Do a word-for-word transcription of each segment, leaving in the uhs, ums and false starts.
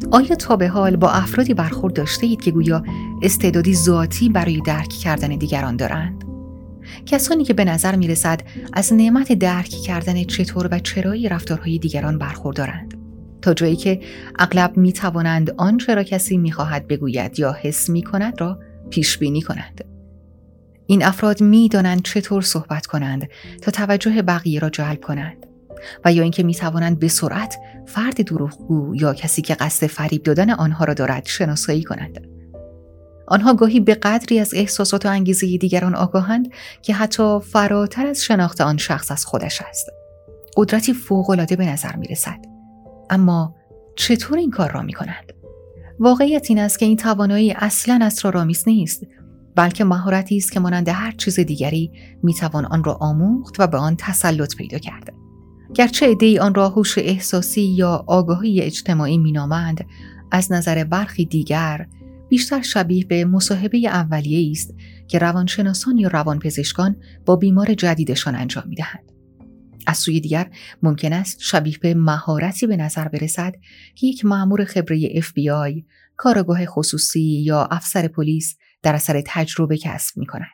آیا تا به حال با افرادی برخورد داشته اید که گویا استعدادی ذاتی برای درک کردن دیگران دارند؟ کسانی که به نظر می رسد از نعمت درک کردن چطور و چرایی رفتارهای دیگران برخوردارند، تا جایی که اغلب می توانند آنچه را کسی می خواهد بگوید یا حس می کند را پیش بینی کنند. این افراد می دانند چطور صحبت کنند تا توجه بقیه را جلب کنند و یا اینکه می توانند به سرعت فرد دروغگو یا کسی که قصد فریب دادن آنها را دارد شناسایی کنند. آنها گاهی به قدری از احساسات و انگیزه دیگران آگاهند که حتی فراتر از شناخت آن شخص از خودش است. قدرتی فوق‌العاده به نظر می رسد. اما چطور این کار را می کنند؟ واقعیت این است که این توانایی اصلاً اسرارآمیز نیست، بلکه مهارتی است که مانند هر چیز دیگری می توان آن را آموخت و به آن تسلط پیدا کرد. گرچه عده‌ای آن را هوش احساسی یا آگاهی اجتماعی می نامند، از نظر برخی دیگر بیشتر شبیه به مصاحبه اولیه‌ای است که روانشناسان یا روانپزشکان با بیمار جدیدشان انجام می‌دهند. از سوی دیگر ممکن است شبیه به مهارتی به نظر برسد که یک مأمور خبره اف بی آی، کارآگاه خصوصی یا افسر پلیس در اثر تجربه کسب می‌کند.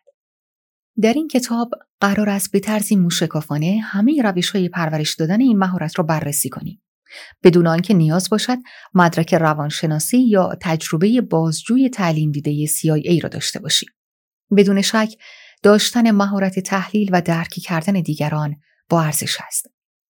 در این کتاب قرار است به طرزی موشکافانه همه روش‌های پرورش دادن این مهارت را بررسی کنیم، بدون آنکه نیاز باشد مدرک روانشناسی یا تجربه بازجوی تعلیم دیده سی آی ای را داشته باشیم. بدون شک داشتن مهارت تحلیل و درک کردن دیگران با ارزش است.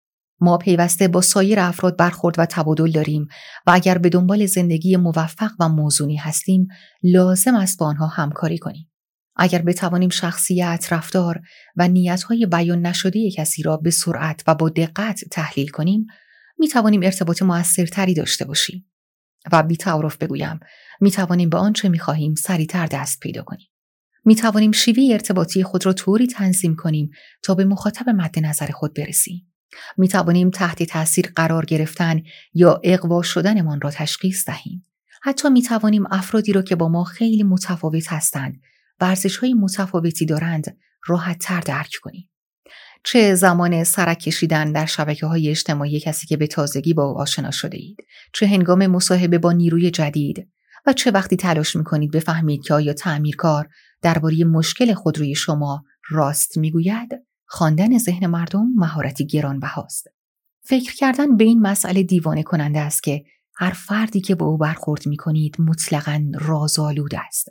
ما پیوسته با سایر افراد برخورد و تبادل داریم و اگر به دنبال زندگی موفق و موزونی هستیم، لازم است با آنها همکاری کنیم. اگر بتوانیم شخصیت، رفتار و نیت‌های بیان نشده کسی را به سرعت و با دقت تحلیل کنیم، می توانیم ارتباط مؤثرتری داشته باشیم و بی تعارف بگویم می توانیم به آنچه می خواهیم سریعتر دست پیدا کنیم. می توانیم شیوه ارتباطی خود را طوری تنظیم کنیم تا به مخاطب مد نظر خود برسیم. می توانیم تحت تاثیر قرار گرفتن یا اغوا شدنمان را تشخیص دهیم. حتی می توانیم افرادی را که با ما خیلی متفاوت هستند و ارزش‌های متفاوتی دارند راحت‌تر درک کنیم. چه زمان سرک کشیدن در شبکه‌های اجتماعی کسی که به تازگی با او آشنا شده اید، چه هنگام مصاحبه با نیروی جدید و چه وقتی تلاش می‌کنید بفهمید که آیا تعمیرکار درباره مشکل خودروی شما راست می‌گوید، خواندن ذهن مردم مهارتی گرانبهاست. فکر کردن به این مسئله دیوانه کننده است که هر فردی که با او برخورد می‌کنید مطلقاً رازآلود است.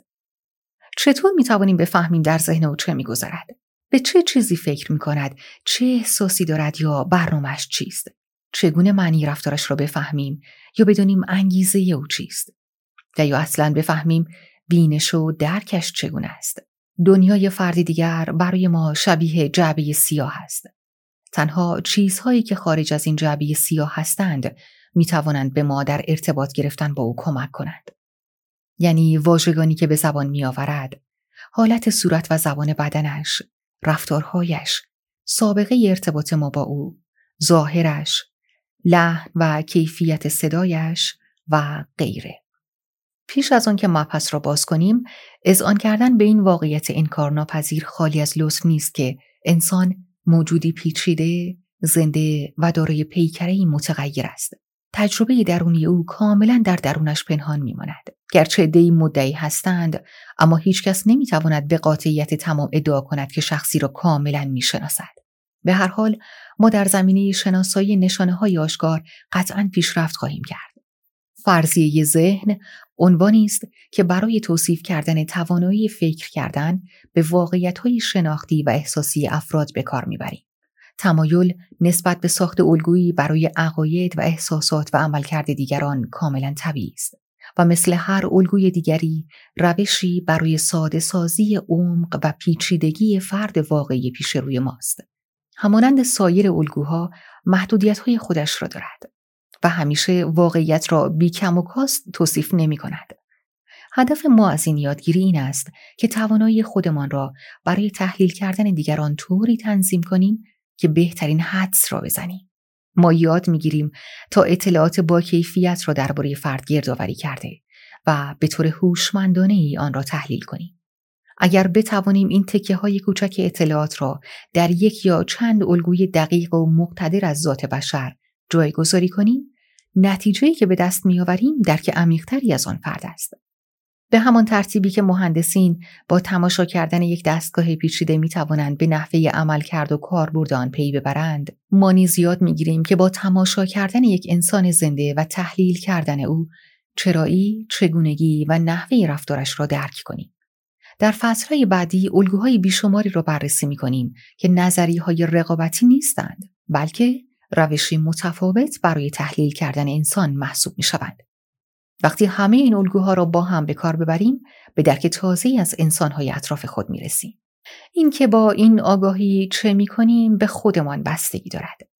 چطور می‌توانیم بفهمیم در ذهن او چه می‌گذرد؟ به چه چیزی فکر می‌کند؟ چه احساسی دارد یا برنامه‌اش چیست؟ چگونه معنی رفتارش را بفهمیم یا بدونیم انگیزه او چیست؟ و یا اصلاً بفهمیم بینش و درکش چگونه است؟ دنیای فردی دیگر برای ما شبیه جعبه سیاه است. تنها چیزهایی که خارج از این جعبه سیاه هستند می‌توانند به ما در ارتباط گرفتن با او کمک کنند. یعنی واژگانی که به زبان می‌آورد، حالت صورت و زبان بدنش، رفتارهایش، سابقه ارتباط ما با او، ظاهرش، لحن و کیفیت صدایش و غیره. پیش از آن که مبحث را باز کنیم، اذعان کردن به این واقعیت انکارناپذیر خالی از لطف نیست که انسان موجودی پیچیده، زنده و دارای پیکره‌ای متغیر است. تجربه درونی او کاملا در درونش پنهان می‌ماند. گرچه عده‌ای مدعی هستند، اما هیچ کس نمی‌تواند به قاطعیت تمام ادعا کند که شخصی را کاملا می‌شناسد. به هر حال ما در زمینه شناسایی نشانه‌های آشکار قطعاً پیشرفت خواهیم کرد. فرضیه ذهن عنوانی است که برای توصیف کردن توانایی فکر کردن به واقعیت‌های شناختی و احساسی افراد به کار می‌بریم. تمایل نسبت به ساخت الگویی برای عقاید و احساسات و عملکرد دیگران کاملا طبیعی است و مثل هر الگوی دیگری روشی برای ساده سازی عمق و پیچیدگی فرد واقعی پیش روی ماست. همانند سایر الگوها محدودیت‌های خودش را دارد و همیشه واقعیت را بی کم و کاست توصیف نمی کند. هدف ما از این یادگیری این است که توانایی خودمان را برای تحلیل کردن دیگران طوری تنظیم کنیم که بهترین حدس را بزنیم. ما یاد می‌گیریم تا اطلاعات با کیفیت را درباره فرد گردآوری کرده و به طور هوشمندانه‌ای آن را تحلیل کنیم. اگر بتوانیم این تکه‌های کوچک اطلاعات را در یک یا چند الگوی دقیق و مقتدر از ذات بشر جایگذاری کنیم، نتیجه‌ای که به دست می‌آوریم درک عمیق‌تری از آن فرد است. به همان ترتیبی که مهندسین با تماشا کردن یک دستگاه پیچیده می‌توانند به نحوه عملکرد و کاربرد آن پی ببرند، ما نیز یاد می‌گیریم که با تماشا کردن یک انسان زنده و تحلیل کردن او، چرایی، چگونگی و نحوه رفتارش را درک کنیم. در فصل‌های بعدی الگوهای بیشماری را بررسی می‌کنیم که نظریه‌های رقابتی نیستند، بلکه روشی متفاوت برای تحلیل کردن انسان محسوب می‌شوند. وقتی همه این الگوها را با هم به کار ببریم، به درک تازه‌ای از انسان‌های اطراف خود می‌رسیم. این که با این آگاهی چه می‌کنیم به خودمان بستگی دارد.